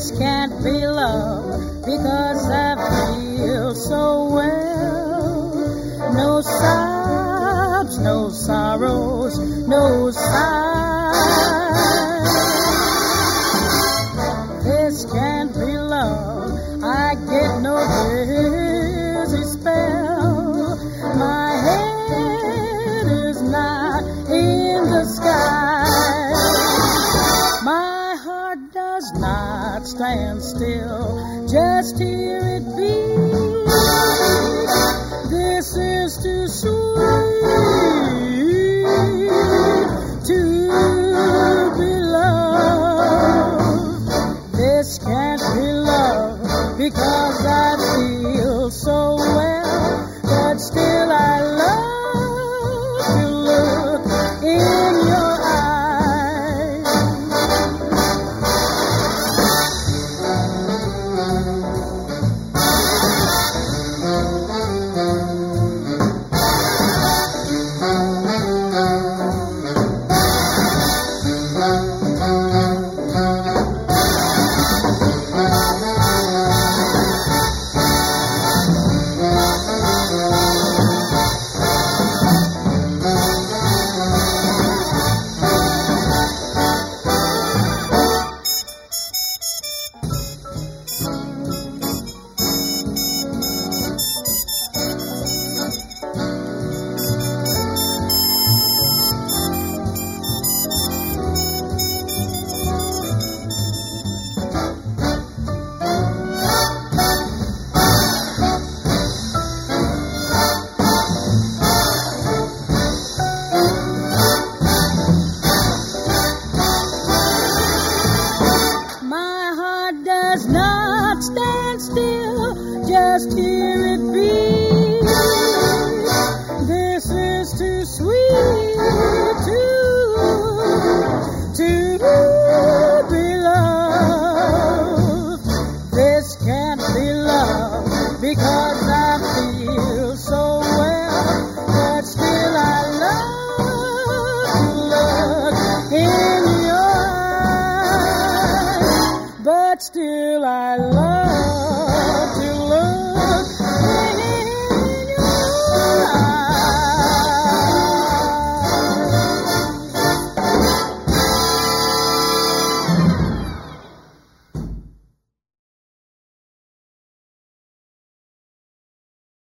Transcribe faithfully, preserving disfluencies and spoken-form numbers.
This can't be love because I feel so well. No sobs, no sorrows, no sighs. This can't be love. I get no dizzy spell. My head is not in the sky. My heart does not stand still. Just hear it beat. This is too sweet.